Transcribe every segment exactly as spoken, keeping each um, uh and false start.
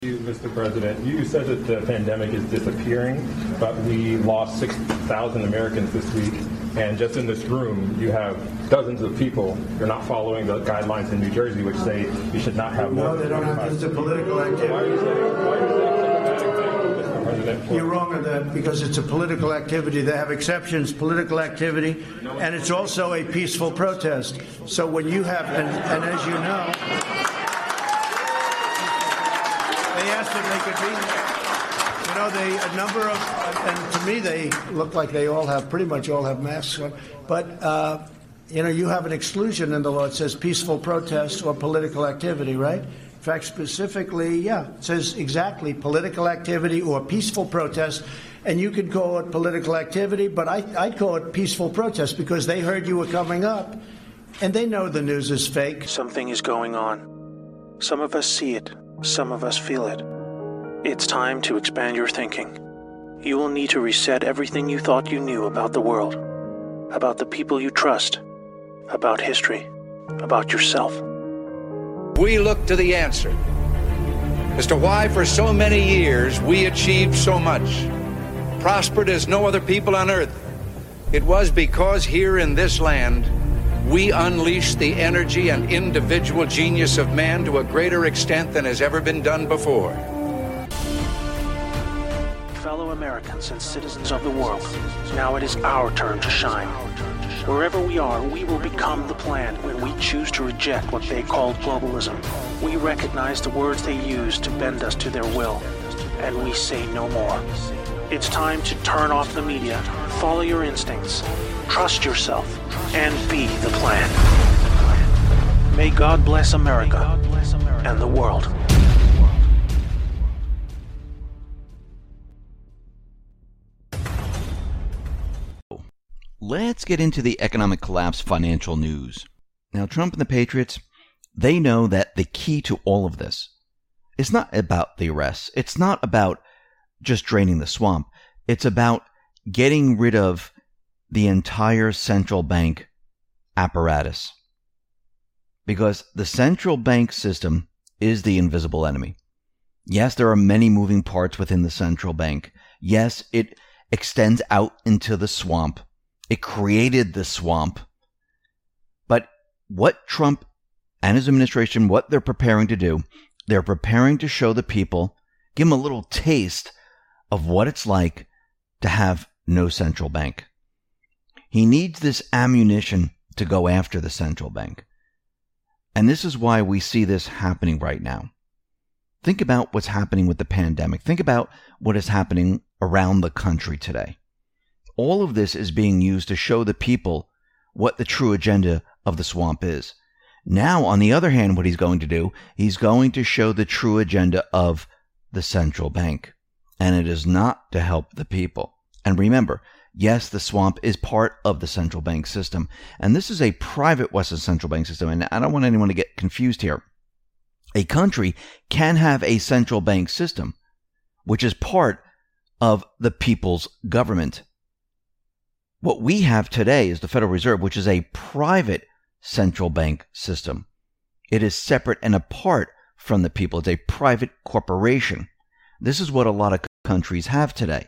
You, Mister President, you said that the pandemic is disappearing, but we lost six thousand Americans this week. And just in this room, you have dozens of people who are not following the guidelines in New Jersey, which say you should not have more. No, they don't have. It's a political activity. Why are you saying, why are you saying such a bad thing, Mister President? You're wrong on that because it's a political activity. They have exceptions, political activity, and it's also a peaceful protest. So when you have, and, and as you know, they asked if they could be, you know, they, a number of, and to me they look like they all have, pretty much all have masks on, but, uh, you know, you have an exclusion in the law. It says peaceful protest or political activity, right? In fact, specifically, yeah, it says exactly political activity or peaceful protest. And you could call it political activity, but I, I'd call it peaceful protest because they heard you were coming up and they know the news is fake. Something is going on. Some of us see it. Some of us feel it. It's time to expand your thinking. You will need to reset everything you thought you knew about the world, about the people you trust, about history, about yourself. We look to the answer as to why for so many years we achieved so much, prospered as no other people on earth. It was because here in this land we unleashed the energy and individual genius of man to a greater extent than has ever been done before. Fellow Americans and citizens of the world, now it is our turn to shine. Wherever we are, we will become the plan when we choose to reject what they called globalism. We recognize the words they use to bend us to their will, and we say no more. It's time to turn off the media, follow your instincts, trust yourself, and be the plan. May God bless America and the world. Let's get into the economic collapse financial news. Now, Trump and the Patriots, they know that the key to all of this is not about the arrests. It's not about just draining the swamp. It's about getting rid of the entire central bank apparatus. Because the central bank system is the invisible enemy. Yes, there are many moving parts within the central bank. Yes, it extends out into the swamp. It created the swamp. But what Trump and his administration, what they're preparing to do, they're preparing to show the people, give them a little taste of what it's like to have no central bank. He needs this ammunition to go after the central bank. And this is why we see this happening right now. Think about what's happening with the pandemic. Think about what is happening around the country today. All of this is being used to show the people what the true agenda of the swamp is. Now, on the other hand, what he's going to do, he's going to show the true agenda of the central bank. And it is not to help the people. And remember, yes, the swamp is part of the central bank system. And this is a private Western central bank system. And I don't want anyone to get confused here. A country can have a central bank system, which is part of the people's government. What we have today is the Federal Reserve, which is a private central bank system. It is separate and apart from the people. It's a private corporation. This is what a lot of countries have today.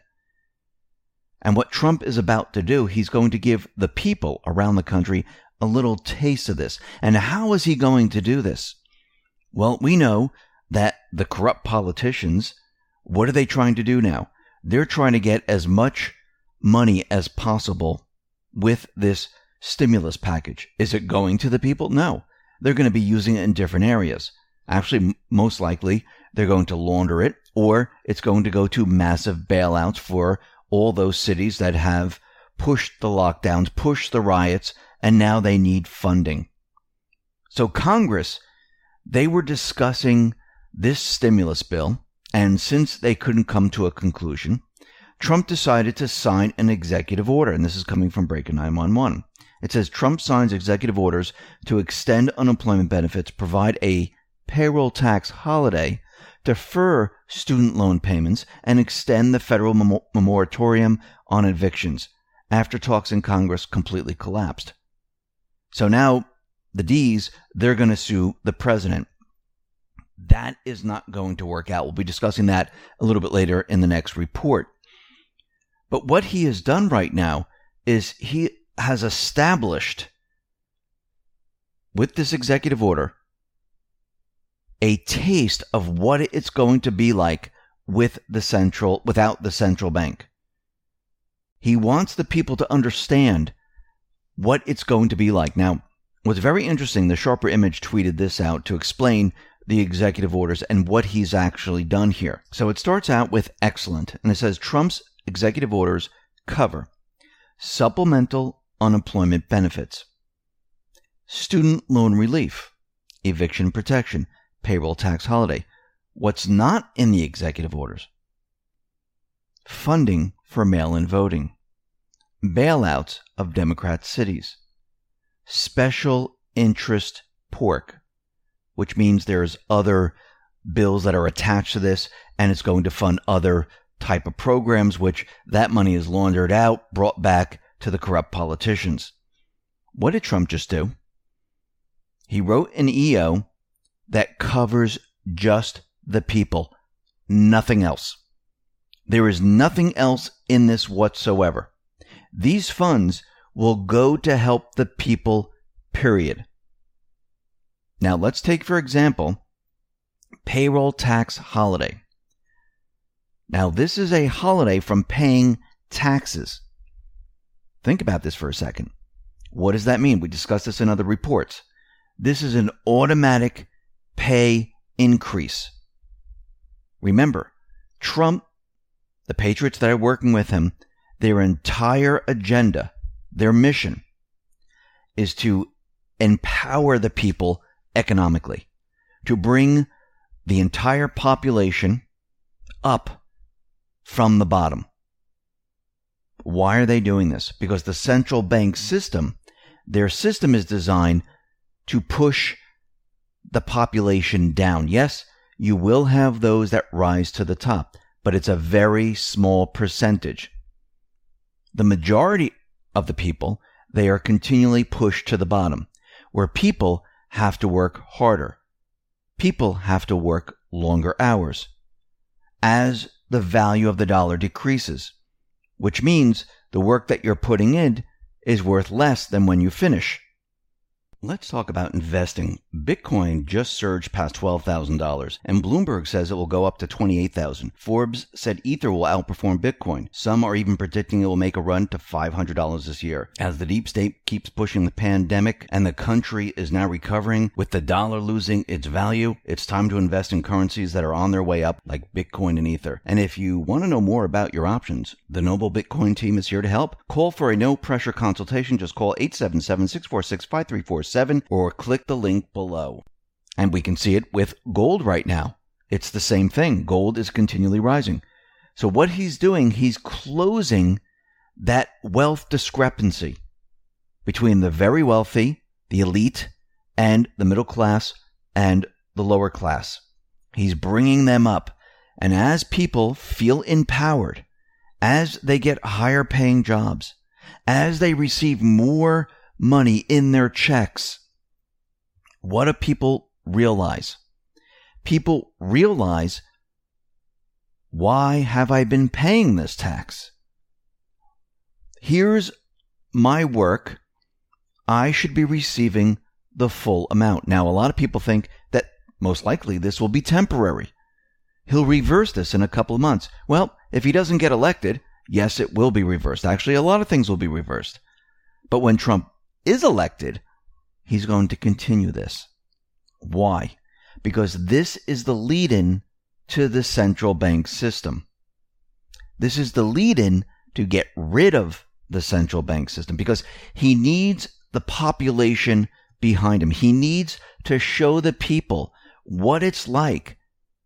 And what Trump is about to do, he's going to give the people around the country a little taste of this. And how is he going to do this? Well, we know that the corrupt politicians, what are they trying to do now? They're trying to get as much money as possible with this stimulus package. Is it going to the people? No. They're going to be using it in different areas. Actually, most likely, they're going to launder it, or it's going to go to massive bailouts for all those cities that have pushed the lockdowns, pushed the riots, and now they need funding. So Congress, they were discussing this stimulus bill, and since they couldn't come to a conclusion, Trump decided to sign an executive order, and this is coming from Breaker nine one one. It says Trump signs executive orders to extend unemployment benefits, provide a payroll tax holiday, defer student loan payments, and extend the federal mem- moratorium on evictions after talks in Congress completely collapsed. So now the D's, they're going to sue the president. That is not going to work out. We'll be discussing that a little bit later in the next report. But what he has done right now is he has established, with this executive order, a taste of what it's going to be like with the central, without the central bank. He wants the people to understand what it's going to be like. Now, what's very interesting, the Sharper Image tweeted this out to explain the executive orders and what he's actually done here. So it starts out with excellent, and it says Trump's executive orders cover supplemental unemployment benefits, student loan relief, eviction protection, payroll tax holiday. What's not in the executive orders? Funding for mail-in voting, bailouts of Democrat cities, special interest pork, which means there's other bills that are attached to this, and it's going to fund other type of programs, which that money is laundered out, brought back to the corrupt politicians. What did Trump just do? He wrote an E O that covers just the people, nothing else. There is nothing else in this whatsoever. These funds will go to help the people, period. Now, let's take, for example, payroll tax holiday. Now, this is a holiday from paying taxes. Think about this for a second. What does that mean? We discussed this in other reports. This is an automatic pay increase. Remember, Trump, the patriots that are working with him, their entire agenda, their mission, is to empower the people economically, to bring the entire population up from the bottom. Why are they doing this? Because the central bank system, their system is designed to push the population down. Yes, you will have those that rise to the top, but it's a very small percentage. The majority of the people, they are continually pushed to the bottom, where people have to work harder. People have to work longer hours as the value of the dollar decreases, which means the work that you're putting in is worth less than when you finish. Let's talk about investing. Bitcoin just surged past twelve thousand dollars, and Bloomberg says it will go up to twenty-eight thousand dollars. Forbes said Ether will outperform Bitcoin. Some are even predicting it will make a run to five hundred dollars this year. As the deep state keeps pushing the pandemic and the country is now recovering with the dollar losing its value, it's time to invest in currencies that are on their way up like Bitcoin and Ether. And if you want to know more about your options, the Noble Bitcoin team is here to help. Call for a no-pressure consultation. Just call eight seven seven, six four six, five three four seven or click the link below. And we can see it with gold right now. It's the same thing. Gold is continually rising. So what he's doing, he's closing that wealth discrepancy between the very wealthy, the elite, and the middle class and the lower class. He's bringing them up. And as people feel empowered, as they get higher paying jobs, as they receive more money in their checks, what do people realize? People realize, why have I been paying this tax? Here's my work. I should be receiving the full amount. Now, a lot of people think that most likely this will be temporary. He'll reverse this in a couple of months. Well, if he doesn't get elected, yes, it will be reversed. Actually, a lot of things will be reversed. But when Trump is elected, he's going to continue this. Why? Because this is the lead-in to the central bank system. This is the lead-in to get rid of the central bank system, because he needs the population behind him. He needs to show the people what it's like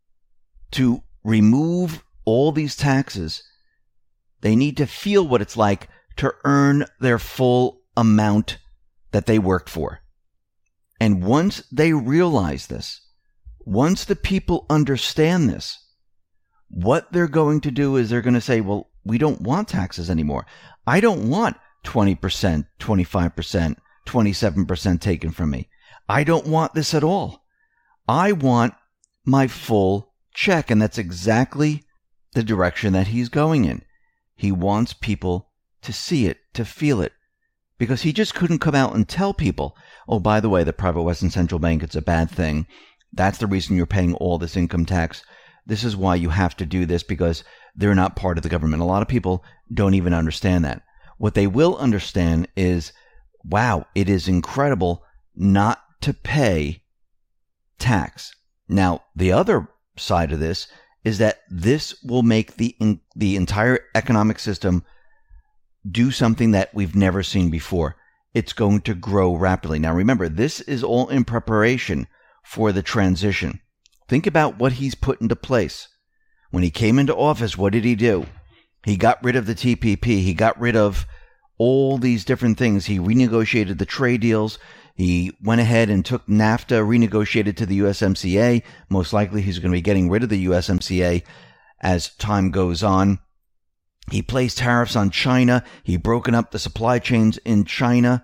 to remove all these taxes. They need to feel what it's like to earn their full amount that they worked for. And once they realize this, once the people understand this, what they're going to do is they're going to say, well, we don't want taxes anymore. I don't want twenty percent, twenty-five percent, twenty-seven percent taken from me. I don't want this at all. I want my full check. And that's exactly the direction that he's going in. He wants people to see it, to feel it, because he just couldn't come out and tell people, oh, by the way, the private Western Central Bank, it's a bad thing. That's the reason you're paying all this income tax. This is why you have to do this, because they're not part of the government. A lot of people don't even understand that. What they will understand is, wow, it is incredible not to pay tax. Now, the other side of this is that this will make the in, the entire economic system do something that we've never seen before. It's going to grow rapidly. Now, remember, this is all in preparation for the transition. Think about what he's put into place. When he came into office, what did he do? He got rid of the T P P. He got rid of all these different things. He renegotiated the trade deals. He went ahead and took NAFTA, renegotiated to the U S M C A. Most likely he's going to be getting rid of the U S M C A as time goes on. He placed tariffs on China. He broken up the supply chains in China.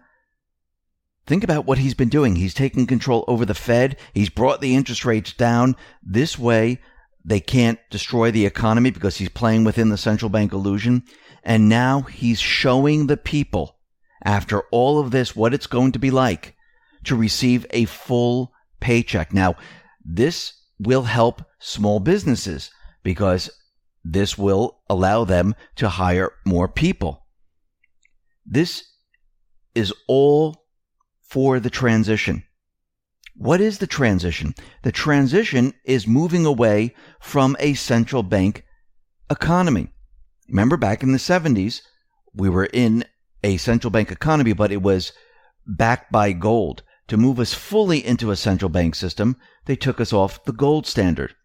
Think about what he's been doing. He's taken control over the Fed. He's brought the interest rates down. This way, they can't destroy the economy because he's playing within the central bank illusion. And now he's showing the people, after all of this, what it's going to be like to receive a full paycheck. Now, this will help small businesses because this will allow them to hire more people. This is all for the transition. What is the transition? The transition is moving away from a central bank economy. Remember, back in the seventies, we were in a central bank economy, but it was backed by gold. To move us fully into a central bank system, they took us off the gold standard.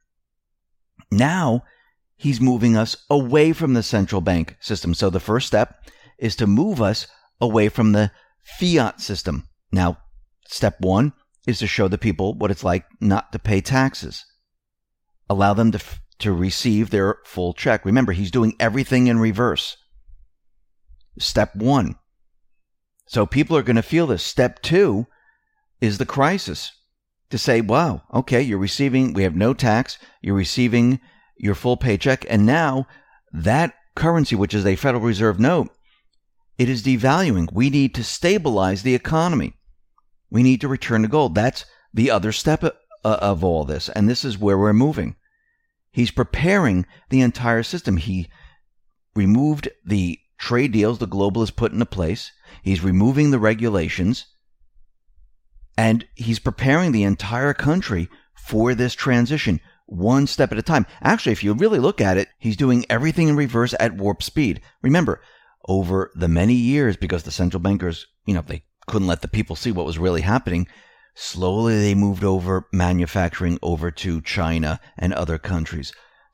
Now, he's moving us away from the central bank system. So the first step is to move us away from the fiat system. Now, step one is to show the people what it's like not to pay taxes. Allow them to to receive their full check. Remember, he's doing everything in reverse. Step one. So people are going to feel this. Step two is the crisis. To say, wow, okay, you're receiving, we have no tax, you're receiving your full paycheck, and now that currency, which is a Federal Reserve note, it is devaluing. We need to stabilize the economy. We need to return to gold. That's the other step of, of all this, and this is where we're moving. He's preparing the entire system. He removed the trade deals the globalists put into place. He's removing the regulations. And he's preparing the entire country for this transition, one step at a time. Actually, if you really look at it, he's doing everything in reverse at warp speed. Remember, over the many years, because the central bankers, you know, they couldn't let the people see what was really happening, slowly they moved over manufacturing over to China and other countries.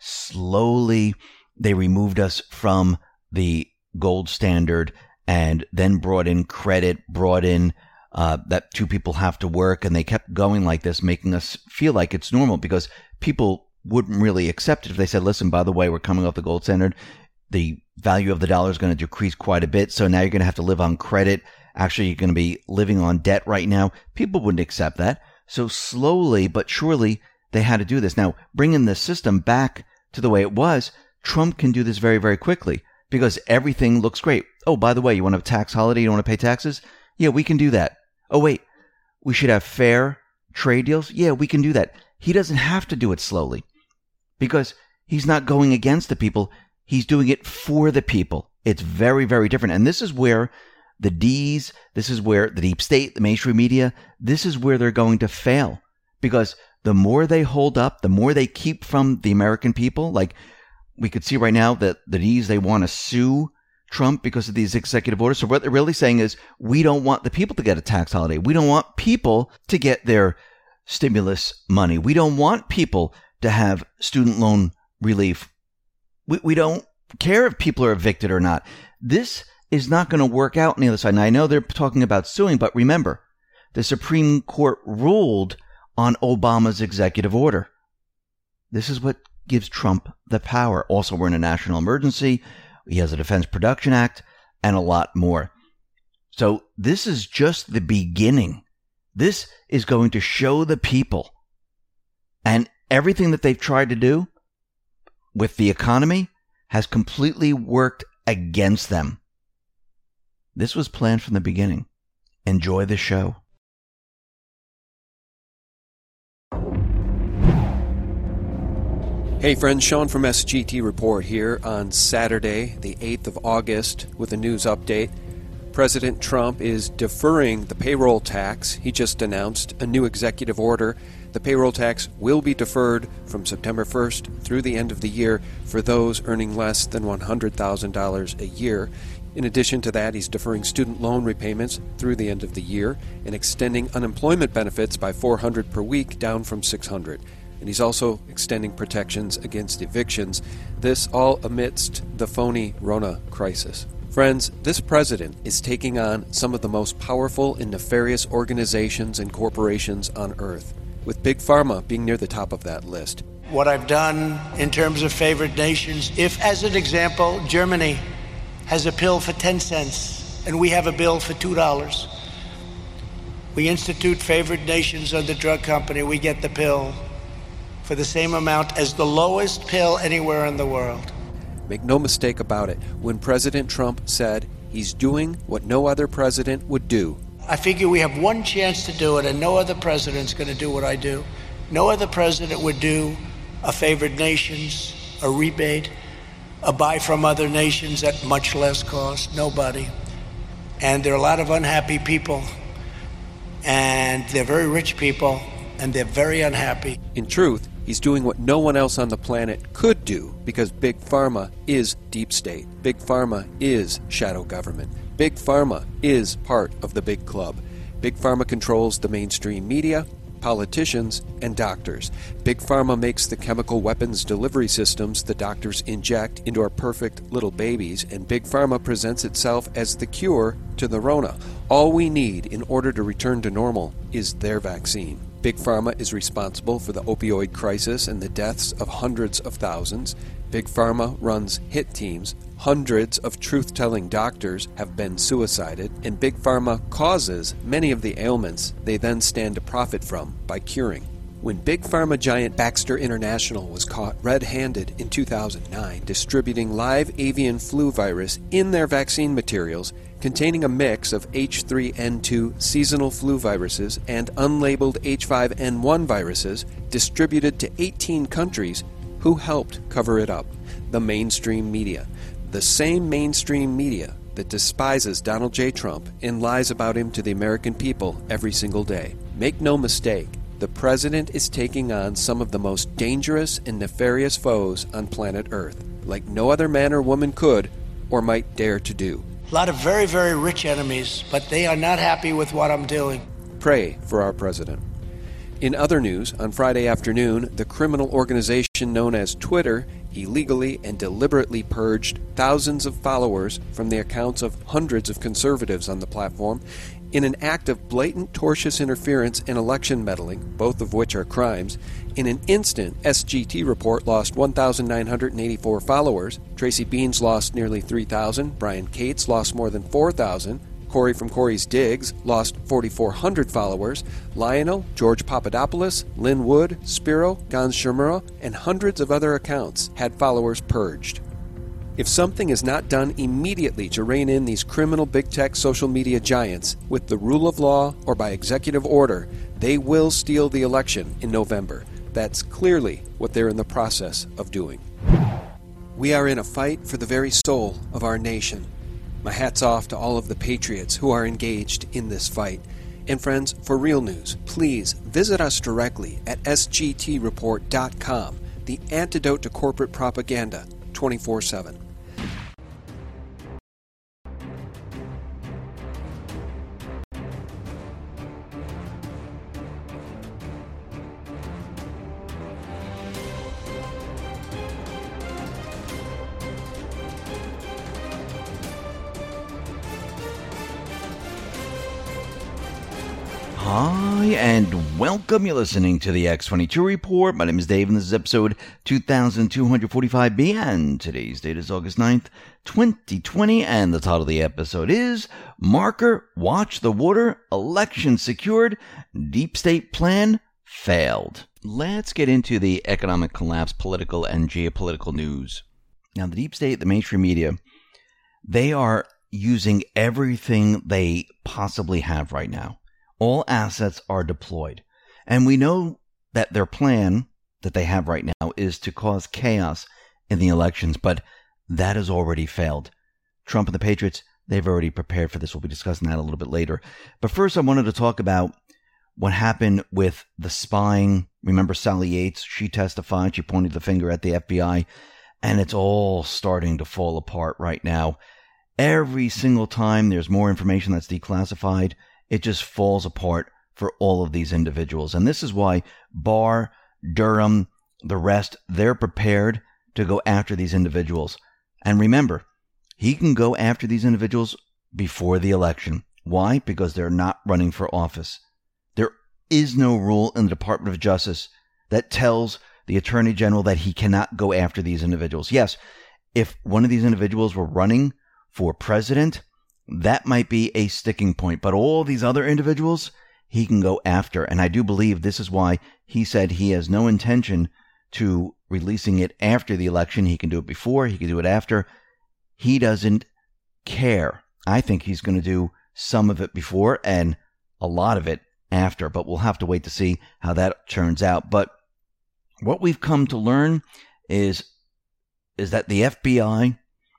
Slowly they removed us from the gold standard and then brought in credit, brought in uh, that two people have to work, and they kept going like this, making us feel like it's normal because people wouldn't really accept it if they said, listen, by the way, we're coming off the gold standard. The value of the dollar is going to decrease quite a bit, so now you're going to have to live on credit. Actually, you're going to be living on debt right now. People wouldn't accept that. So slowly but surely, they had to do this. Now, bringing the system back to the way it was, Trump can do this very, very quickly because everything looks great. Oh, by the way, you want a tax holiday? You don't want to pay taxes? Yeah, we can do that. Oh, wait, we should have fair trade deals? Yeah, we can do that. He doesn't have to do it slowly because he's not going against the people. He's doing it for the people. It's very, very different. And this is where the D's, this is where the deep state, the mainstream media, this is where they're going to fail. Because the more they hold up, the more they keep from the American people, like we could see right now that the D's, they want to sue Trump because of these executive orders. So what they're really saying is, we don't want the people to get a tax holiday. We don't want people to get their stimulus money. We don't want people to have student loan relief. We, we don't care if people are evicted or not. This is not going to work out on the other side. And I know they're talking about suing, but remember, the Supreme Court ruled on Obama's executive order. This is what gives Trump the power. Also, we're in a national emergency. He has a Defense Production Act and a lot more. So this is just the beginning. This is going to show the people. And everything that they've tried to do with the economy has completely worked against them. This was planned from the beginning. Enjoy the show. Hey friends, Sean from S G T Report here on Saturday, the eighth of August, with a news update. President Trump is deferring the payroll tax. He just announced a new executive order. The payroll tax will be deferred from September first through the end of the year for those earning less than one hundred thousand dollars a year. In addition to that, he's deferring student loan repayments through the end of the year and extending unemployment benefits by four hundred dollars per week, down from six hundred dollars. And he's also extending protections against evictions. This all amidst the phony Rona crisis. Friends, this president is taking on some of the most powerful and nefarious organizations and corporations on earth, with Big Pharma being near the top of that list. What I've done in terms of favored nations, if, as an example, Germany has a pill for ten cents and we have a bill for two dollars, we institute favored nations on the drug company, we get the pill for the same amount as the lowest pill anywhere in the world. Make no mistake about it, when President Trump said he's doing what no other president would do. I figure we have one chance to do it, and no other president's going to do what I do. No other president would do a favored nations, a rebate, a buy from other nations at much less cost. Nobody. And there are a lot of unhappy people, and they're very rich people, and they're very unhappy. In truth, he's doing what no one else on the planet could do, because Big Pharma is deep state. Big Pharma is shadow government. Big Pharma is part of the big club. Big Pharma controls the mainstream media, politicians, and doctors. Big Pharma makes the chemical weapons delivery systems the doctors inject into our perfect little babies, and Big Pharma presents itself as the cure to the Rona. All we need in order to return to normal is their vaccine. Big Pharma is responsible for the opioid crisis and the deaths of hundreds of thousands. Big Pharma runs hit teams. Hundreds of truth-telling doctors have been suicided, and Big Pharma causes many of the ailments they then stand to profit from by curing. When Big Pharma giant Baxter International was caught red-handed in two thousand nine distributing live avian flu virus in their vaccine materials, containing a mix of H three N two seasonal flu viruses and unlabeled H five N one viruses distributed to eighteen countries, who helped cover it up? The mainstream media. The same mainstream media that despises Donald J. Trump and lies about him to the American people every single day. Make no mistake, the president is taking on some of the most dangerous and nefarious foes on planet Earth, like no other man or woman could or might dare to do. A lot of very, very rich enemies, but they are not happy with what I'm doing. Pray for our president. In other news, on Friday afternoon, the criminal organization known as Twitter illegally and deliberately purged thousands of followers from the accounts of hundreds of conservatives on the platform in an act of blatant tortious interference and election meddling, both of which are crimes. In an instant, S G T Report lost one thousand nine hundred eighty-four followers, Tracy Beans lost nearly three thousand, Brian Cates lost more than four thousand, Corey from Corey's Digs lost four thousand four hundred followers, Lionel, George Papadopoulos, Lynn Wood, Spiro, Gans Shimura, and hundreds of other accounts had followers purged. If something is not done immediately to rein in these criminal big tech social media giants with the rule of law or by executive order, they will steal the election in November. That's clearly what they're in the process of doing. We are in a fight for the very soul of our nation. My hat's off to all of the patriots who are engaged in this fight. And friends, for real news, please visit us directly at S G T report dot com, the antidote to corporate propaganda, twenty-four seven. Hi, and welcome. You're listening to the X twenty-two Report. My name is Dave, and this is episode two thousand two hundred forty-five B, and today's date is August ninth, twenty twenty, and the title of the episode is Marker, Watch the Water, Election Secured, Deep State Plan Failed. Let's get into the economic collapse, political and geopolitical news. Now, the deep state, the mainstream media, they are using everything they possibly have right now. All assets are deployed. And we know that their plan that they have right now is to cause chaos in the elections, but that has already failed. Trump and the Patriots, they've already prepared for this. We'll be discussing that a little bit later. But first, I wanted to talk about what happened with the spying. Remember Sally Yates? She testified. She pointed the finger at the F B I, and it's all starting to fall apart right now. Every single time there's more information that's declassified, it just falls apart for all of these individuals. And this is why Barr, Durham, the rest, they're prepared to go after these individuals. And remember, he can go after these individuals before the election. Why? Because they're not running for office. There is no rule in the Department of Justice that tells the Attorney General that he cannot go after these individuals. Yes, if one of these individuals were running for president, that might be a sticking point. But all these other individuals, he can go after. And I do believe this is why he said he has no intention to releasing it after the election. He can do it before, he can do it after. He doesn't care. I think he's going to do some of it before and a lot of it after, but we'll have to wait to see how that turns out. But what we've come to learn is, is that the F B I,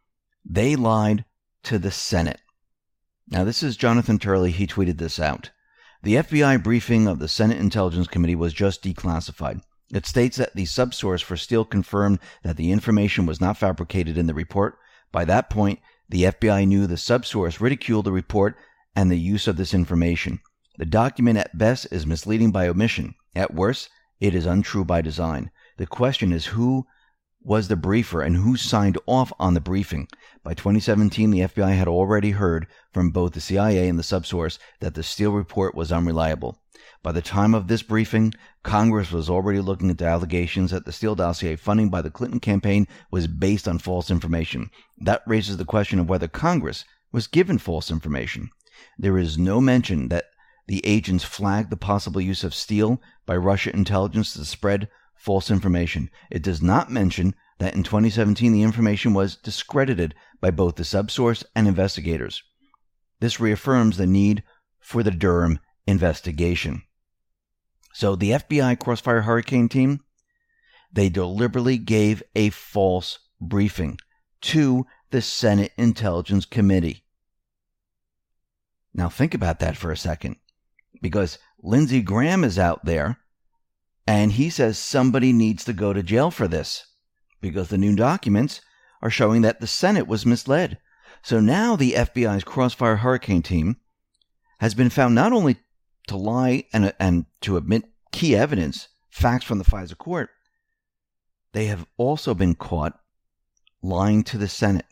they lied to the Senate. Now, this is Jonathan Turley. He tweeted this out. The F B I briefing of the Senate Intelligence Committee was just declassified. It states that the subsource for Steele confirmed that the information was not fabricated in the report. By that point, the F B I knew the subsource ridiculed the report and the use of this information. The document at best is misleading by omission. At worst, it is untrue by design. The question is who was the briefer and who signed off on the briefing. By twenty seventeen, the F B I had already heard from both the C I A and the subsource that the Steele report was unreliable. By the time of this briefing, Congress was already looking at the allegations that the Steele dossier funding by the Clinton campaign was based on false information. That raises the question of whether Congress was given false information. There is no mention that the agents flagged the possible use of Steele by Russia intelligence to spread false information. It does not mention that in twenty seventeen the information was discredited by both the subsource and investigators. This reaffirms the need for the Durham investigation. So the F B I Crossfire Hurricane team, they deliberately gave a false briefing to the Senate Intelligence Committee. Now think about that for a second, because Lindsey Graham is out there and he says somebody needs to go to jail for this because the new documents are showing that the Senate was misled. So now the F B I's Crossfire Hurricane team has been found not only to lie and, and to admit key evidence, facts from the FISA court, they have also been caught lying to the Senate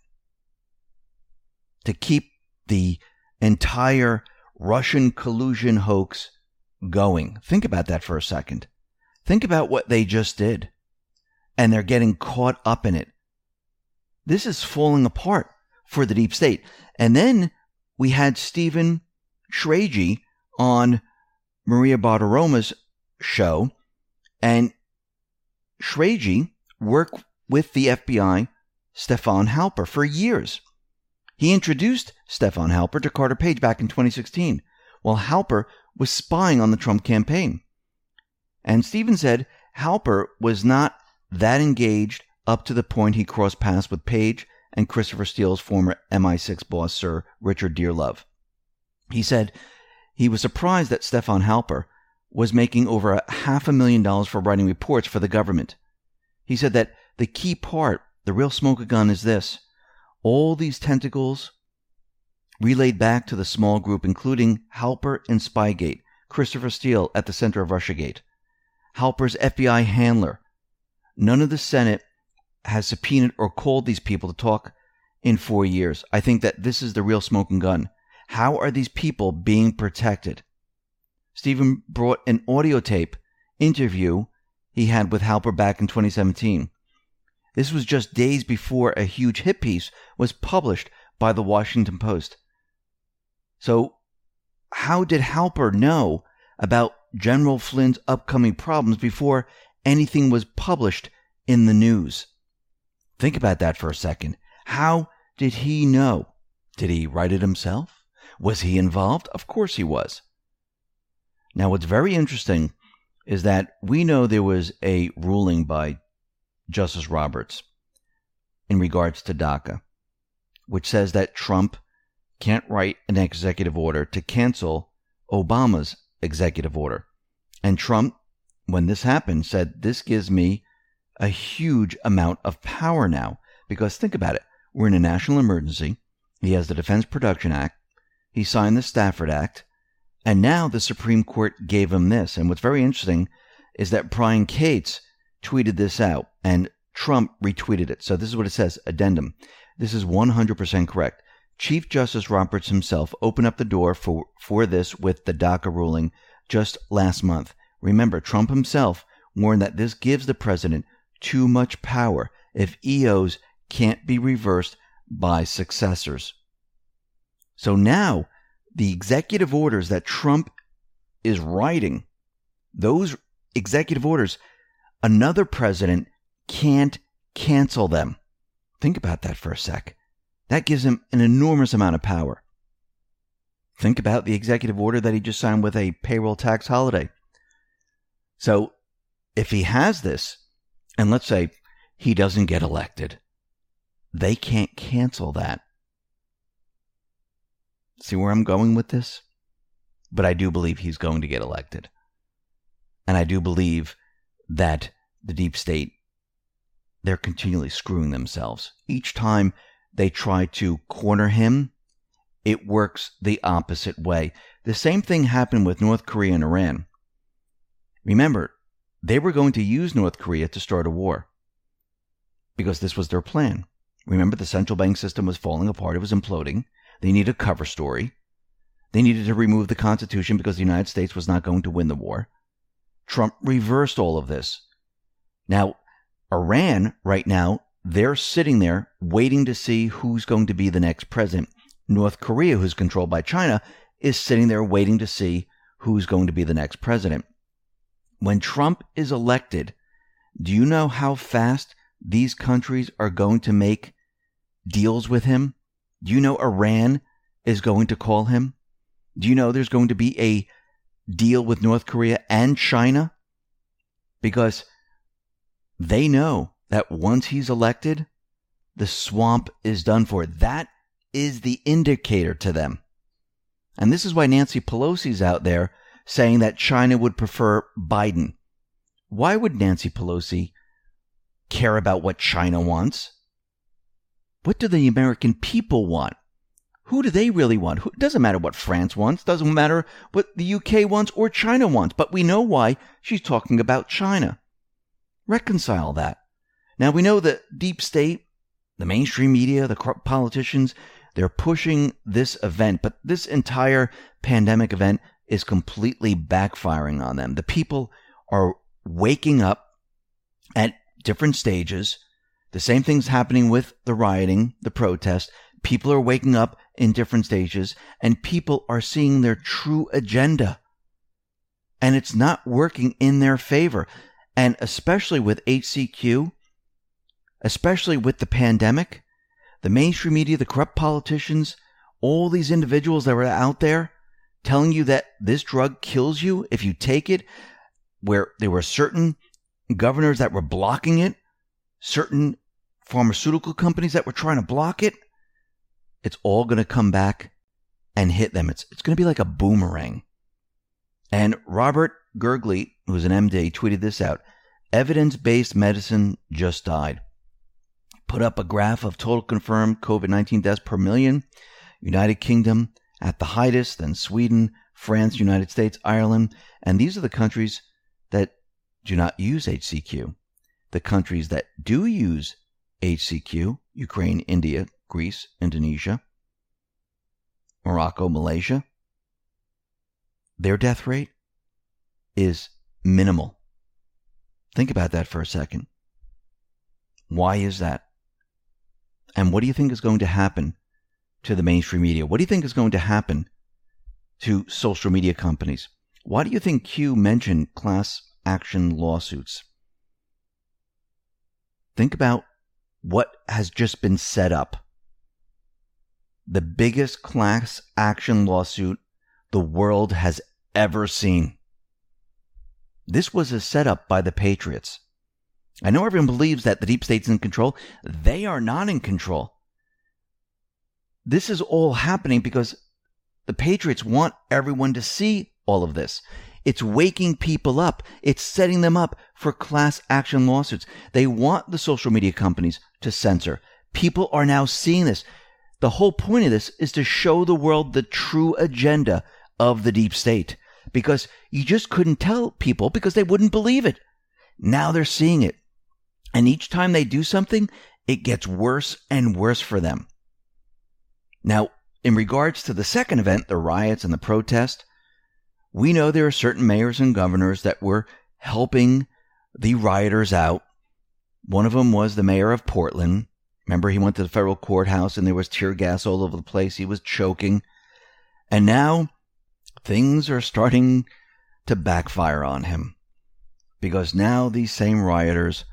to keep the entire Russian collusion hoax going. Think about that for a second. Think about what they just did. And they're getting caught up in it. This is falling apart for the deep state. And then we had Stephen Schrage on Maria Bartiromo's show. And Schrage worked with the F B I, Stefan Halper, for years. He introduced Stefan Halper to Carter Page back in twenty sixteen, while Halper was spying on the Trump campaign. And Stephen said Halper was not that engaged up to the point he crossed paths with Page and Christopher Steele's former M I six boss, Sir Richard Dearlove. He said he was surprised that Stefan Halper was making over a half a million dollars for writing reports for the government. He said that the key part, the real smoking gun, is this. All these tentacles relayed back to the small group, including Halper in Spygate, Christopher Steele at the center of Russiagate, Halper's F B I handler. None of the Senate has subpoenaed or called these people to talk in four years. I think that this is the real smoking gun. How are these people being protected? Stephen brought an audio tape interview he had with Halper back in twenty seventeen. This was just days before a huge hit piece was published by the Washington Post. So how did Halper know about General Flynn's upcoming problems before anything was published in the news. Think about that for a second. How did he know? Did he write it himself? Was he involved? Of course he was. Now, what's very interesting is that we know there was a ruling by Justice Roberts in regards to DACA, which says that Trump can't write an executive order to cancel Obama's executive order. And Trump, when this happened, said, this gives me a huge amount of power now. Because think about it. We're in a national emergency. He has the Defense Production Act. He signed the Stafford Act. And now the Supreme Court gave him this. And what's very interesting is that Brian Cates tweeted this out and Trump retweeted it. So this is what it says, addendum. This is one hundred percent correct. Chief Justice Roberts himself opened up the door for, for this with the DACA ruling just last month. Remember, Trump himself warned that this gives the president too much power if E Os can't be reversed by successors. So now, the executive orders that Trump is writing, those executive orders, another president can't cancel them. Think about that for a sec. That gives him an enormous amount of power. Think about the executive order that he just signed with a payroll tax holiday. So if he has this, and let's say he doesn't get elected, they can't cancel that. See where I'm going with this? But I do believe he's going to get elected. And I do believe that the deep state, they're continually screwing themselves. Each time they try to corner him, it works the opposite way. The same thing happened with North Korea and Iran. Remember, they were going to use North Korea to start a war because this was their plan. Remember, the central bank system was falling apart. It was imploding. They needed a cover story. They needed to remove the Constitution because the United States was not going to win the war. Trump reversed all of this. Now, Iran, right now, they're sitting there waiting to see who's going to be the next president. North Korea, who's controlled by China, is sitting there waiting to see who's going to be the next president. When Trump is elected, do you know how fast these countries are going to make deals with him? Do you know Iran is going to call him? Do you know there's going to be a deal with North Korea and China? Because they know that once he's elected, the swamp is done for. That is the indicator to them. And this is why Nancy Pelosi's out there saying that China would prefer Biden. Why would Nancy Pelosi care about what China wants? What do the American people want? Who do they really want? It doesn't matter what France wants. Doesn't matter what the U K wants or China wants. But we know why she's talking about China. Reconcile that. Now, we know that deep state, the mainstream media, the corrupt politicians, they're pushing this event. But this entire pandemic event is completely backfiring on them. The people are waking up at different stages. The same thing's happening with the rioting, the protest. People are waking up in different stages, and people are seeing their true agenda. And it's not working in their favor. And especially with H C Q, especially with the pandemic, the mainstream media, the corrupt politicians, all these individuals that were out there telling you that this drug kills you if you take it, where there were certain governors that were blocking it, certain pharmaceutical companies that were trying to block it, it's all going to come back and hit them. It's, it's going to be like a boomerang. And Robert Gergely, who's an M D, tweeted this out. Evidence-based medicine just died. Put up a graph of total confirmed COVID nineteen deaths per million. United Kingdom at the highest, then Sweden, France, United States, Ireland. And these are the countries that do not use H C Q. The countries that do use H C Q, Ukraine, India, Greece, Indonesia, Morocco, Malaysia, their death rate is minimal. Think about that for a second. Why is that? And what do you think is going to happen to the mainstream media? What do you think is going to happen to social media companies? Why do you think Q mentioned class action lawsuits? Think about what has just been set up. The biggest class action lawsuit the world has ever seen. This was a setup by the Patriots. I know everyone believes that the deep state's in control. They are not in control. This is all happening because the Patriots want everyone to see all of this. It's waking people up. It's setting them up for class action lawsuits. They want the social media companies to censor. People are now seeing this. The whole point of this is to show the world the true agenda of the deep state, because you just couldn't tell people because they wouldn't believe it. Now they're seeing it. And each time they do something, it gets worse and worse for them. Now, in regards to the second event, the riots and the protest, we know there are certain mayors and governors that were helping the rioters out. One of them was the mayor of Portland. Remember, he went to the federal courthouse and there was tear gas all over the place. He was choking. And now things are starting to backfire on him, because now these same rioters,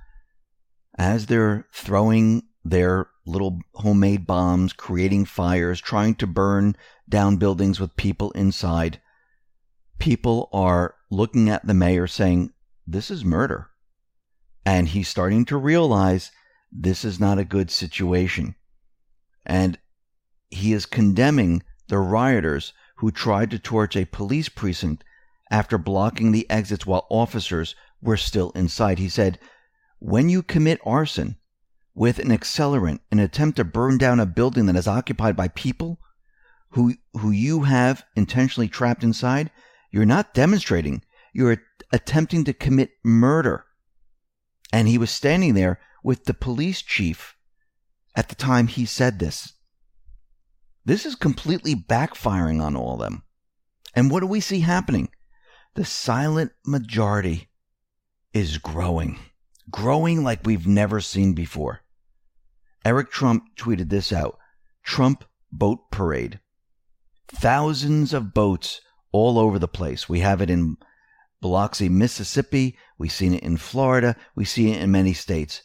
as they're throwing their little homemade bombs, creating fires, trying to burn down buildings with people inside, people are looking at the mayor saying, this is murder. And he's starting to realize this is not a good situation. And he is condemning the rioters who tried to torch a police precinct after blocking the exits while officers were still inside. He said, when you commit arson with an accelerant in an attempt to burn down a building that is occupied by people who who you have intentionally trapped inside, you're not demonstrating. You're attempting to commit murder. And he was standing there with the police chief at the time he said this. This is completely backfiring on all of them. And what do we see happening? The silent majority is growing. Growing like we've never seen before. Eric Trump tweeted this out. Trump boat parade. Thousands of boats all over the place. We have it in Biloxi, Mississippi. We've seen it in Florida. We see it in many states.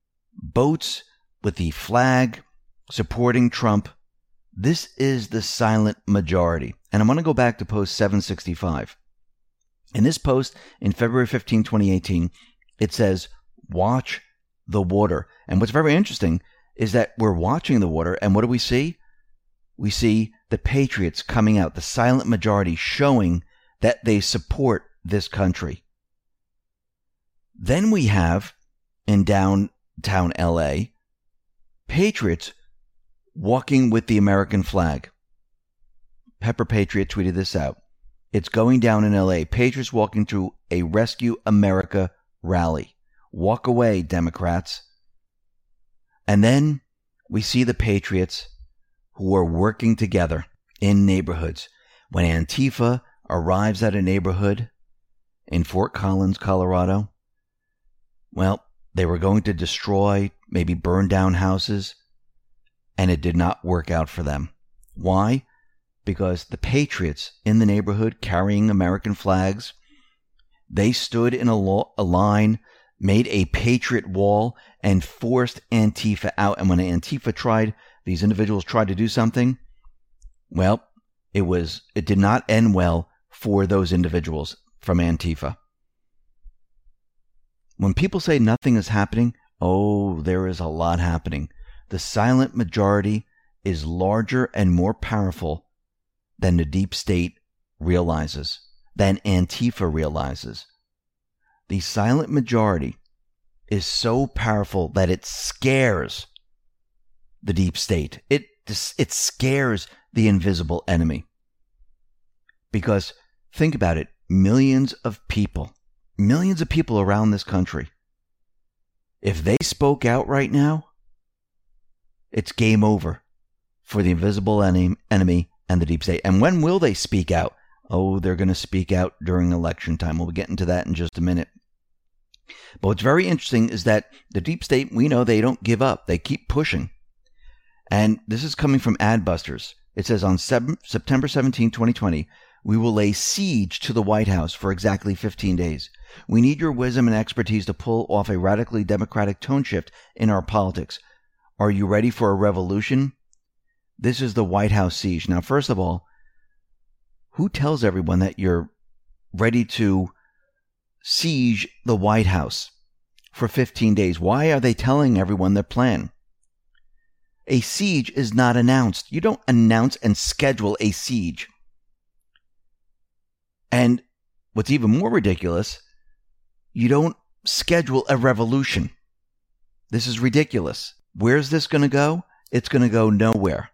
Boats with the flag supporting Trump. This is the silent majority. And I'm going to go back to post seven sixty-five. In this post, in February fifteenth, twenty eighteen, it says, watch the water. And what's very interesting is that we're watching the water, and what do we see? We see the patriots coming out, the silent majority showing that they support this country. Then we have, in downtown L A, patriots walking with the American flag. Pepper Patriot tweeted this out. It's going down in L A. Patriots walking through a Rescue America rally. Walk away, Democrats. And then we see the patriots who are working together in neighborhoods. When Antifa arrives at a neighborhood in Fort Collins, Colorado, well, they were going to destroy, maybe burn down houses, and it did not work out for them. Why? Because the patriots in the neighborhood carrying American flags, they stood in a, lo- a line, made a patriot wall, and forced Antifa out. And when Antifa tried, these individuals tried to do something, well, it was it did not end well for those individuals from Antifa. When people say nothing is happening, oh, there is a lot happening. The silent majority is larger and more powerful than the deep state realizes, than Antifa realizes. The silent majority is so powerful that it scares the deep state. It, it scares the invisible enemy. Because think about it, millions of people, millions of people around this country, if they spoke out right now, it's game over for the invisible enemy and the deep state. And when will they speak out? Oh, they're going to speak out during election time. We'll get into that in just a minute. But what's very interesting is that the deep state, we know they don't give up. They keep pushing. And this is coming from Adbusters. It says on September seventeenth, twenty twenty, We will lay siege to the White House for exactly fifteen days. We need your wisdom and expertise to pull off a radically democratic tone shift in our politics. Are you ready for a revolution? This is the White House siege. Now, first of all, who tells everyone that you're ready to siege the White House for fifteen days? Why are they telling everyone their plan? A siege is not announced. You don't announce and schedule a siege. And what's even more ridiculous, you don't schedule a revolution. This is ridiculous. Where's this going to go? It's going to go nowhere.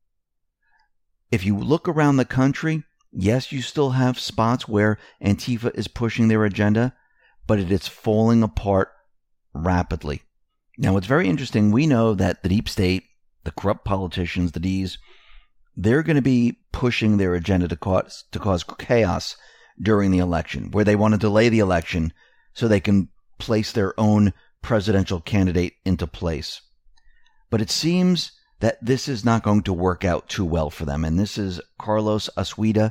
If you look around the country, yes, you still have spots where Antifa is pushing their agenda, but it is falling apart rapidly. Now, it's very interesting. We know that the deep state, the corrupt politicians, the D's, they're going to be pushing their agenda to cause, to cause chaos during the election, where they want to delay the election so they can place their own presidential candidate into place. But it seems that this is not going to work out too well for them. And this is Carlos Asuida.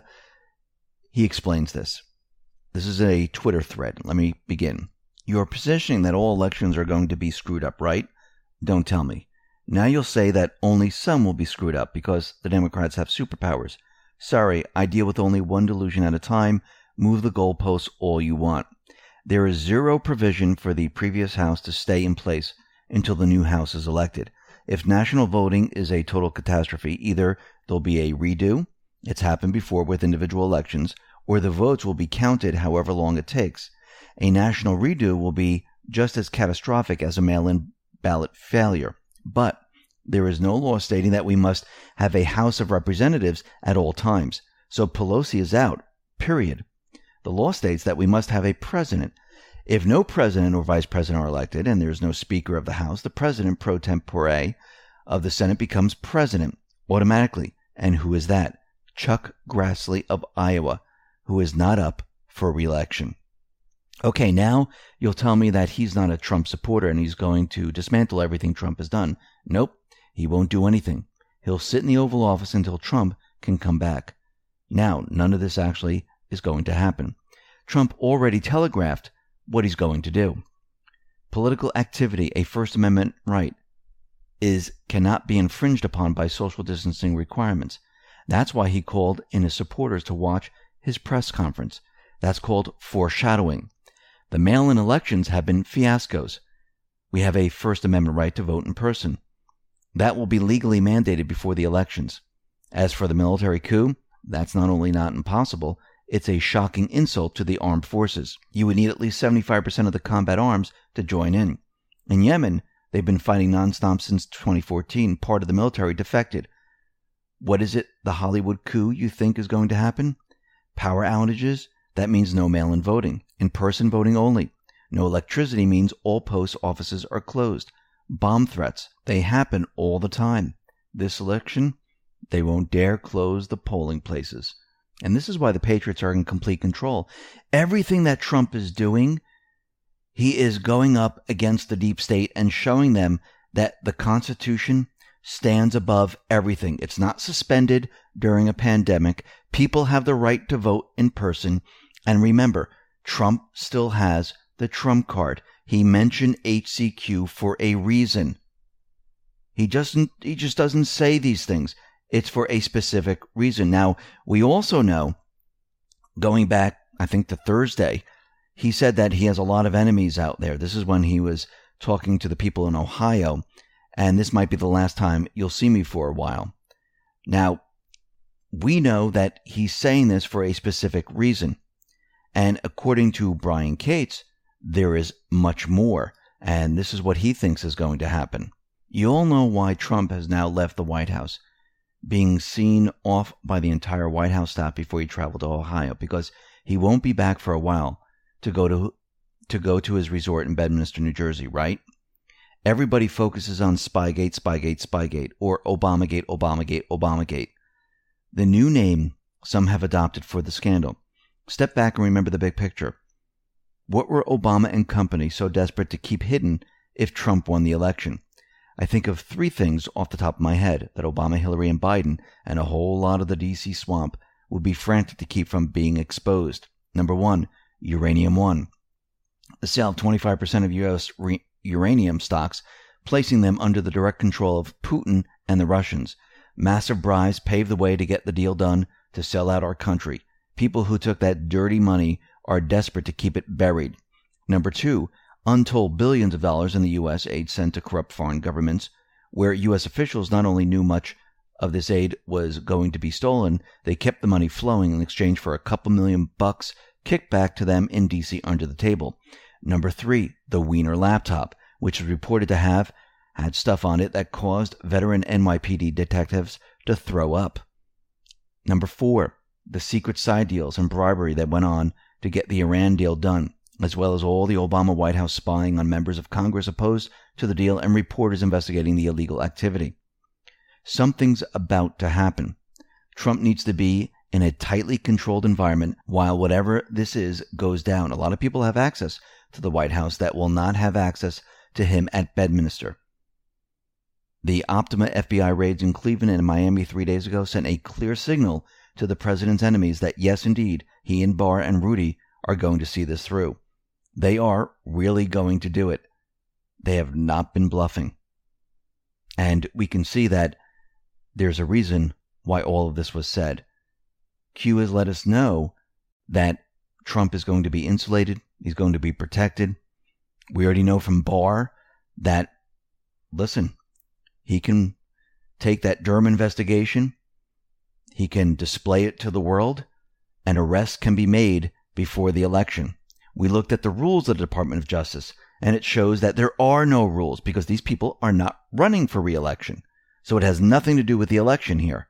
He explains this. This is a Twitter thread. Let me begin. You're positioning that all elections are going to be screwed up, right? Don't tell me. Now you'll say that only some will be screwed up because the Democrats have superpowers. Sorry, I deal with only one delusion at a time. Move the goalposts all you want. There is zero provision for the previous House to stay in place until the new House is elected. If national voting is a total catastrophe, either there'll be a redo, it's happened before with individual elections, or the votes will be counted however long it takes. A national redo will be just as catastrophic as a mail-in ballot failure. But there is no law stating that we must have a House of Representatives at all times. So Pelosi is out, period. The law states that we must have a president. If no president or vice president are elected and there is no Speaker of the House, the president pro tempore of the Senate becomes president automatically. And who is that? Chuck Grassley of Iowa, who is not up for re-election. Okay, now you'll tell me that he's not a Trump supporter and he's going to dismantle everything Trump has done. Nope, he won't do anything. He'll sit in the Oval Office until Trump can come back. Now, none of this actually is going to happen. Trump already telegraphed what he's going to do. Political activity, a First Amendment right, is cannot be infringed upon by social distancing requirements. That's why he called in his supporters to watch his press conference. That's called foreshadowing. The mail-in elections have been fiascos. We have a First Amendment right to vote in person. That will be legally mandated before the elections. As for the military coup, that's not only not impossible, it's a shocking insult to the armed forces. You would need at least seventy-five percent of the combat arms to join in. In Yemen, they've been fighting nonstop since twenty fourteen. Part of the military defected. What is it, the Hollywood coup, you think is going to happen? Power outages? That means no mail-in voting. In-person voting only. No electricity means all post offices are closed. Bomb threats. They happen all the time. This election, they won't dare close the polling places. And this is why the Patriots are in complete control. Everything that Trump is doing, he is going up against the deep state and showing them that the Constitution stands above everything. It's not suspended during a pandemic. People have the right to vote in person. And remember, Trump still has the Trump card. He mentioned H C Q for a reason. He just, he just doesn't say these things. It's for a specific reason. Now, we also know, going back, I think, to Thursday, he said that he has a lot of enemies out there. This is when he was talking to the people in Ohio, and this might be the last time you'll see me for a while. Now, we know that he's saying this for a specific reason. And according to Brian Cates, there is much more, and this is what he thinks is going to happen. You all know why Trump has now left the White House, being seen off by the entire White House staff before he traveled to Ohio, because he won't be back for a while to go to to go to his resort in Bedminster, New Jersey, right? Everybody focuses on Spygate, Spygate, Spygate, or Obamagate, Obamagate, Obamagate. The new name some have adopted for the scandal. Step back and remember the big picture. What were Obama and company so desperate to keep hidden if Trump won the election? I think of three things off the top of my head that Obama, Hillary, and Biden, and a whole lot of the D C swamp would be frantic to keep from being exposed. Number one, Uranium One. The sale of twenty-five percent of U S re- uranium stocks, placing them under the direct control of Putin and the Russians. Massive bribes paved the way to get the deal done to sell out our country. People who took that dirty money are desperate to keep it buried. Number two, untold billions of dollars in the U S aid sent to corrupt foreign governments, where U S officials not only knew much of this aid was going to be stolen, they kept the money flowing in exchange for a couple million bucks kicked back to them in D C under the table. Number three, the Wiener laptop, which is reported to have had stuff on it that caused veteran N Y P D detectives to throw up. Number four, the secret side deals and bribery that went on to get the Iran deal done, as well as all the Obama White House spying on members of Congress opposed to the deal and reporters investigating the illegal activity. Something's about to happen. Trump needs to be in a tightly controlled environment while whatever this is goes down. A lot of people have access to the White House that will not have access to him at Bedminster. The Optima F B I raids in Cleveland and Miami three days ago sent a clear signal to the president's enemies that yes, indeed, he and Barr and Rudy are going to see this through. They are really going to do it. They have not been bluffing. And we can see that there's a reason why all of this was said. Q has let us know that Trump is going to be insulated. He's going to be protected. We already know from Barr that, listen, he can take that Durham investigation, he can display it to the world, and arrests can be made before the election. We looked at the rules of the Department of Justice, and it shows that there are no rules because these people are not running for re-election. So it has nothing to do with the election here.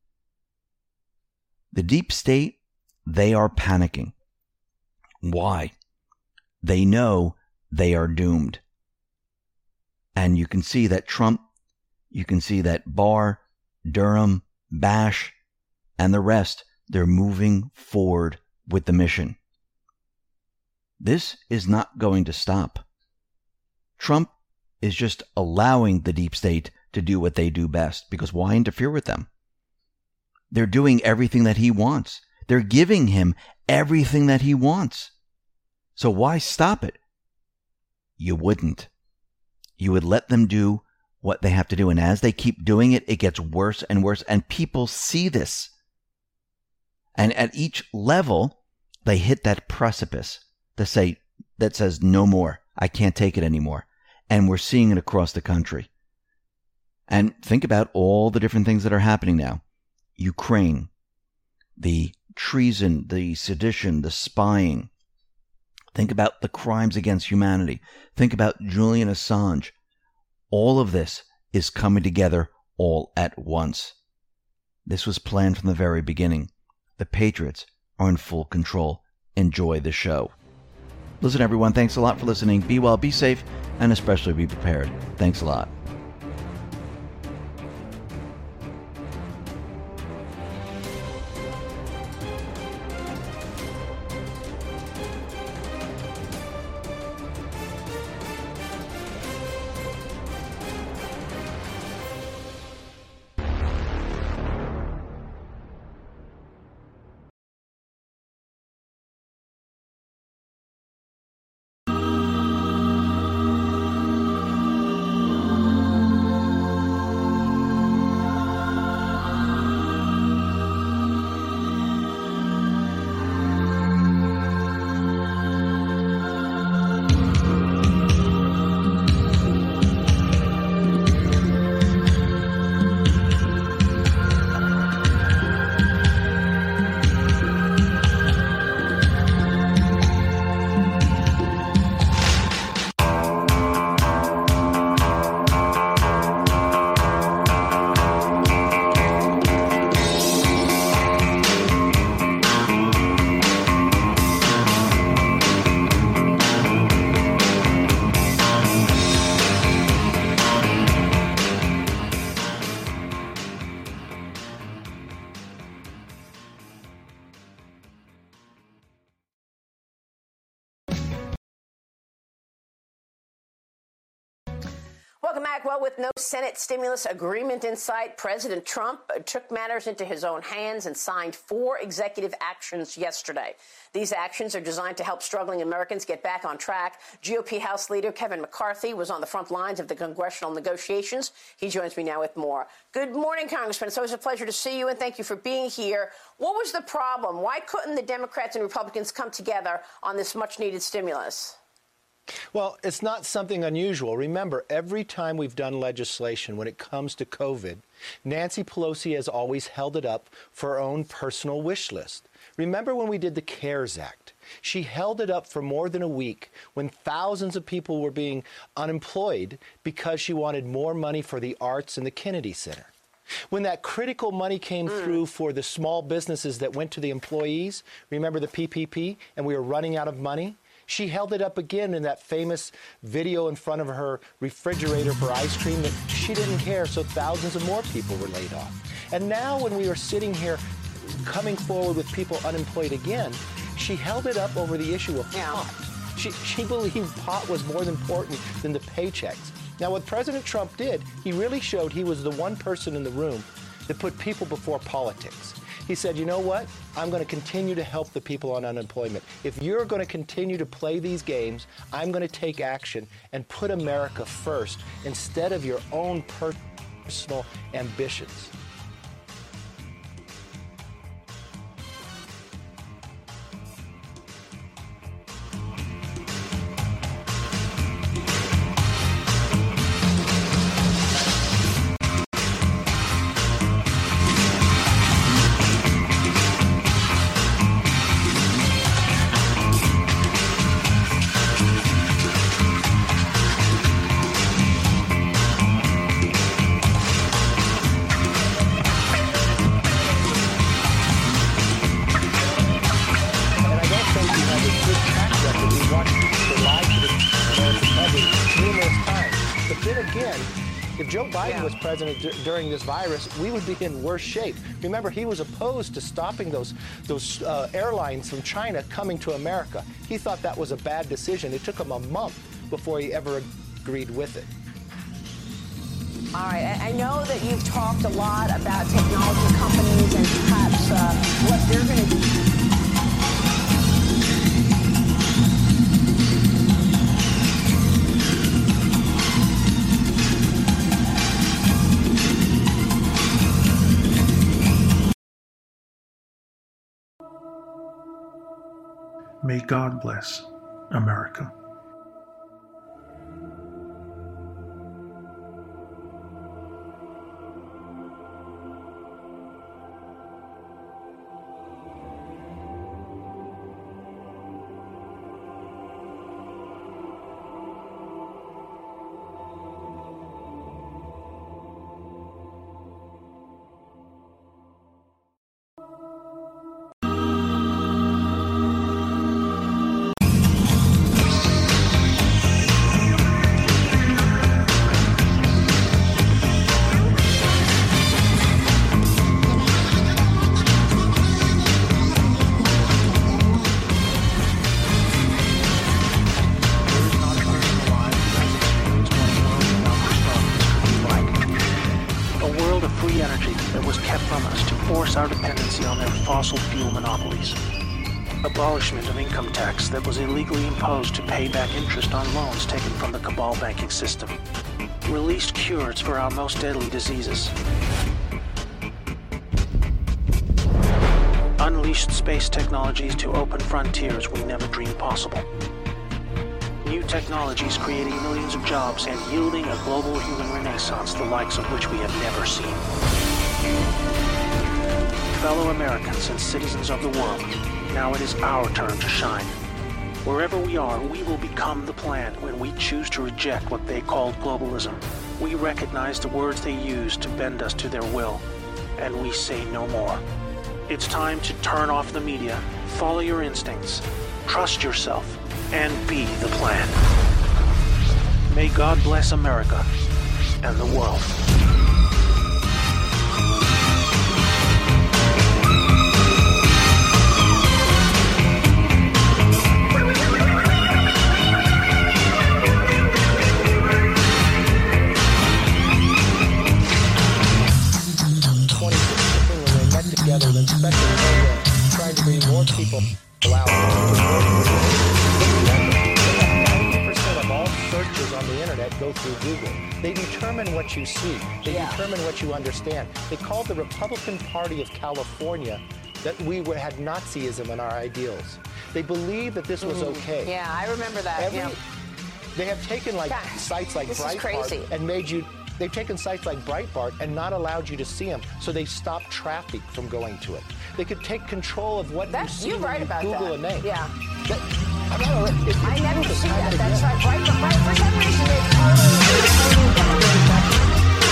The deep state, they are panicking. Why? They know they are doomed. And you can see that Trump, you can see that Barr, Durham, Bash, and the rest, they're moving forward with the mission. This is not going to stop. Trump is just allowing the deep state to do what they do best, because why interfere with them? They're doing everything that he wants. They're giving him everything that he wants. So why stop it? You wouldn't. You would let them do what they have to do. And as they keep doing it, it gets worse and worse. And people see this. And at each level, they hit that precipice that say, that says, no more. I can't take it anymore. And we're seeing it across the country. And think about all the different things that are happening now. Ukraine, the treason, the sedition, the spying. Think about the crimes against humanity. Think about Julian Assange. All of this is coming together all at once. This was planned from the very beginning. The Patriots are in full control. Enjoy the show. Listen, everyone, thanks a lot for listening. Be well, be safe, and especially be prepared. Thanks a lot. Welcome back. Well, with no Senate stimulus agreement in sight, President Trump took matters into his own hands and signed four executive actions yesterday. These actions are designed to help struggling Americans get back on track. G O P House Leader Kevin McCarthy was on the front lines of the congressional negotiations. He joins me now with more. Good morning, Congressman. It's always a pleasure to see you, and thank you for being here. What was the problem? Why couldn't the Democrats and Republicans come together on this much-needed stimulus? Well, it's not something unusual. Remember, every time we've done legislation when it comes to COVID, Nancy Pelosi has always held it up for her own personal wish list. Remember when we did the CARES Act? She held it up for more than a week when thousands of people were being unemployed because she wanted more money for the arts and the Kennedy Center. When that critical money came mm. through for the small businesses that went to the employees, remember the P P P, and we were running out of money? She held it up again in that famous video in front of her refrigerator for ice cream that she didn't care, so thousands of more people were laid off. And now when we are sitting here coming forward with people unemployed again, she held it up over the issue of yeah. pot. She, she believed pot was more important than the paychecks. Now, what President Trump did, he really showed he was the one person in the room that put people before politics. He said, you know what? I'm going to continue to help the people on unemployment. If you're going to continue to play these games, I'm going to take action and put America first instead of your own personal ambitions. President d- during this virus, we would be in worse shape. Remember, he was opposed to stopping those those uh, airlines from China coming to America. He thought that was a bad decision. It took him a month before he ever agreed with it. All right. I, I know that you've talked a lot about technology companies and perhaps uh, what they're going to do. May God bless America. Abolishment of income tax that was illegally imposed to pay back interest on loans taken from the cabal banking system. Released cures for our most deadly diseases. Unleashed space technologies to open frontiers we never dreamed possible. New technologies creating millions of jobs and yielding a global human renaissance the likes of which we have never seen. Fellow Americans and citizens of the world, now it is our turn to shine. Wherever we are, we will become the plan when we choose to reject what they called globalism. We recognize the words they use to bend us to their will, and we say no more. It's time to turn off the media, follow your instincts, trust yourself, and be the plan. May God bless America and the world. what you see. They Yeah. determine what you understand. They called the Republican Party of California that we were, had Nazism in our ideals. They believed that this was Mhm. okay. Yeah, I remember that. Every, yeah. They have taken like God, sites like this is crazy. Breitbart and made you. They've taken sites like Breitbart and not allowed you to see them, so they stopped traffic from going to it. They could take control of what That's, you see you're when right you about Google that. a name. Yeah. That, I'm not, it's, it's I never proven see time that. and That's again. right. Right, but right, for some reason they totally, totally downloaded that.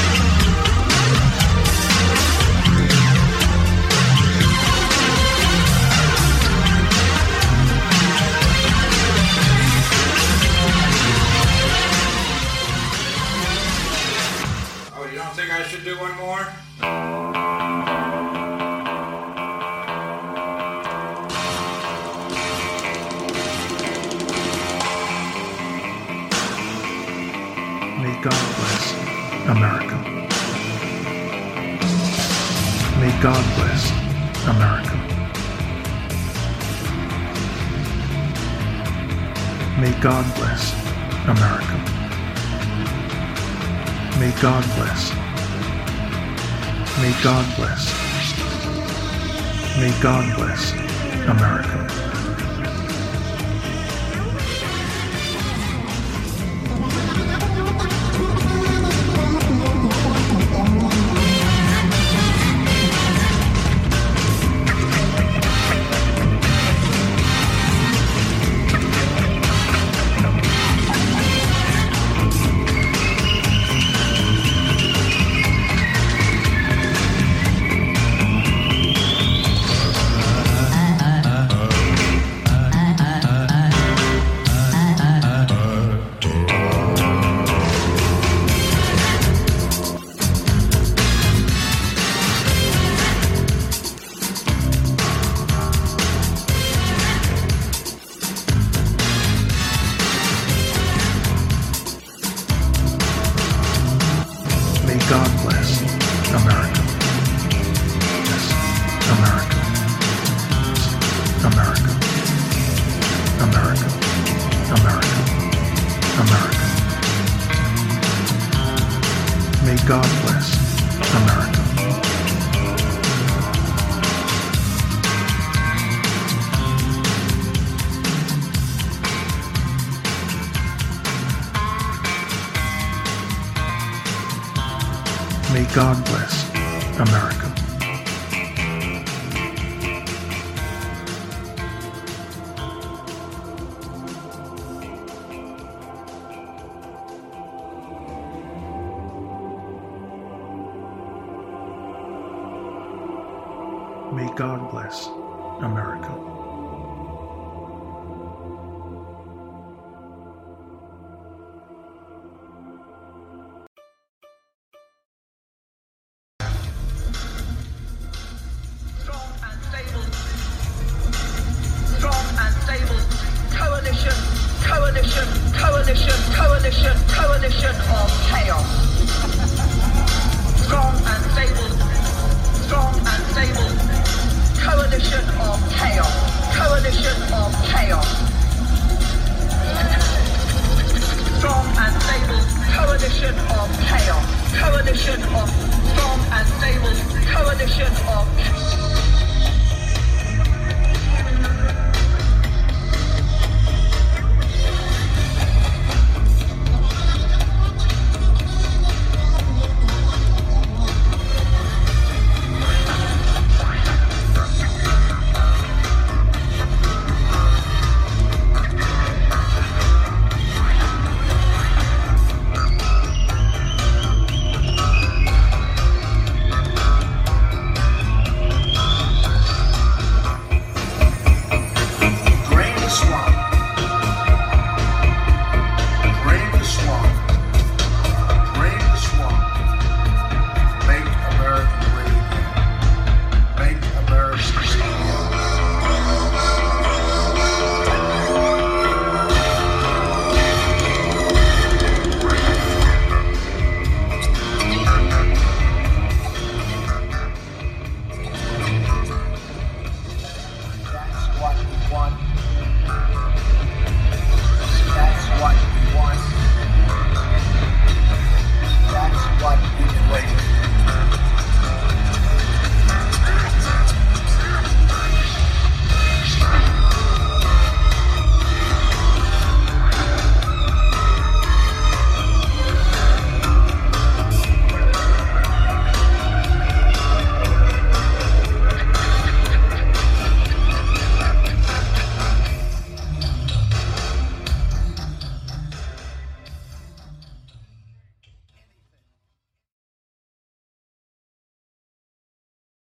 Oh, you don't think I should do one more? May God bless America. May God bless America. May God bless America. May God bless. May God bless. May God bless America. May God bless America. Yes, America. America. America. America. America. May God bless America. May God bless America. May God bless America. Strong and stable. Strong and stable. Coalition, coalition, coalition, coalition, coalition of chaos. Strong and stable. Strong and stable. Coalition of chaos. Coalition of chaos. Strong and stable. Coalition of chaos. Coalition of strong and stable. Coalition of